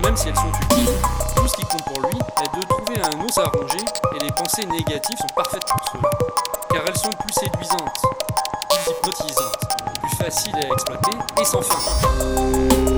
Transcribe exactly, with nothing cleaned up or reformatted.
même si elles sont utiles, tout ce qui compte pour lui est de trouver un os à ronger, et les pensées négatives sont parfaites pour cela, car elles sont plus séduisantes, plus hypnotisantes, plus faciles à exploiter et sans fin.